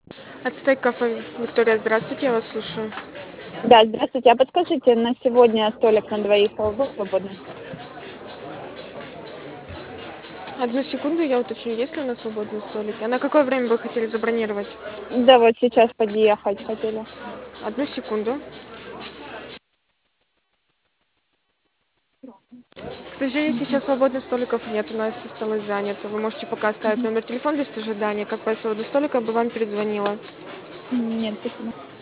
Ацтек кафе. Виктория, здравствуйте, я вас слушаю. Да, здравствуйте. А подскажите, на сегодня столик на двоих свободный? Одну секунду, я уточню, есть ли у нас свободный столик. А на какое время вы хотели забронировать? Да, вот сейчас подъехать хотели. Одну секунду. К сожалению, сейчас свободных столиков нет, у нас все столы заняты. Вы можете пока оставить номер телефона лист ожидания. Как появится свободный столик, я бы вам перезвонила. Нет, спасибо.